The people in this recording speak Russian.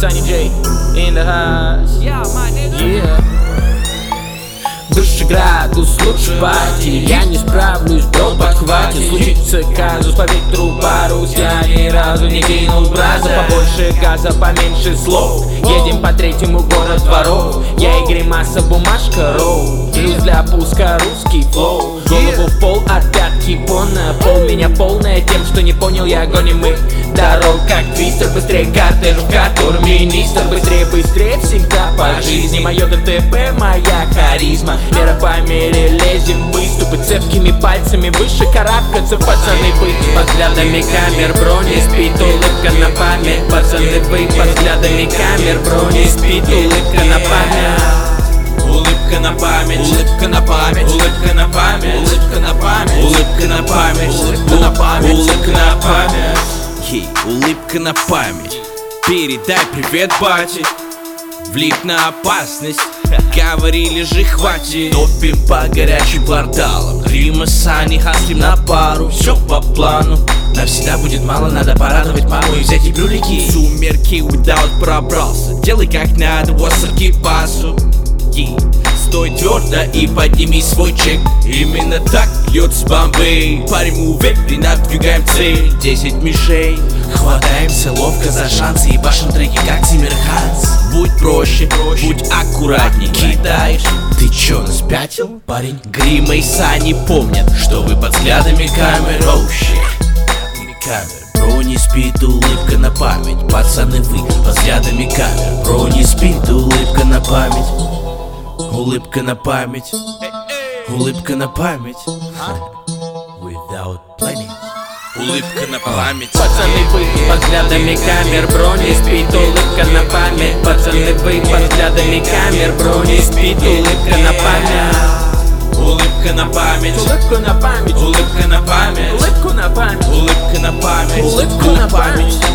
Sunny J in the house. Yeah. Выше градус, лучше пати. Я не справлюсь, бро, подхватит. Случится казус, по ветру парус. Я ни разу не кинул браза. Побольше газа, поменьше слов. Едем по третьему город дворов. Я и гримаса, бумажка, роу. Плюс для пуска русский флоу. Голову в пол, от пятки на пол. Меня полная тем, что не понял я, гоним мы. Дорог как твистер, быстрее картель в который министр. Быстрее, быстрее, всегда по жизни. Мое ДТП, моя харизма. Мера по мере лезем в выступы. Цепкими пальцами выше карабкаться, пацаны, вы. Под взглядами камер, бро, не спит, улыбка на память. Пацаны, вы, под взглядами камер, бро, не спит, улыбка на память. Улыбка на память, улыбка на память, улыбка на память, улыбка на память, улыбка на память, улыбка на память, улыбка на память. Ей, улыбка на память. Передай привет, бате. Влип на опасность. Говорили же хватит. Топим по горячим кварталам. Рима, Сани, хаслим на пару. Все по плану. Навсегда будет мало, надо порадовать маму и взять ей брюлики. Сумерки, without пробрался. Делай как надо, воссорки пасу. Стой твердо и подними свой чек. Именно так льется Бомбей. Парень уверенно двигаем цель. 10 мишей. Хватаемся ловко за шансы и башен треки как Тимир Ханс. Будь проще, будь аккуратней. Кидаешь, ты чё, спятил, парень? Грима и Сани помнят, что вы под взглядами камер. Оу, щит, бро, не спит, улыбка на память. Пацаны, вы под взглядами камер. Бро, не спит, улыбка на память. Улыбка на память, улыбка на память. Without planning. Улыбка на память. Пацаны, вы под взглядами камер, бро, не спит, улыбка на память. Пацаны, вы под взглядами камер, бро, не спит, улыбка на память. Улыбка на память, улыбка на память, улыбка на память, улыбка на память, улыбка на память, улыбка на память.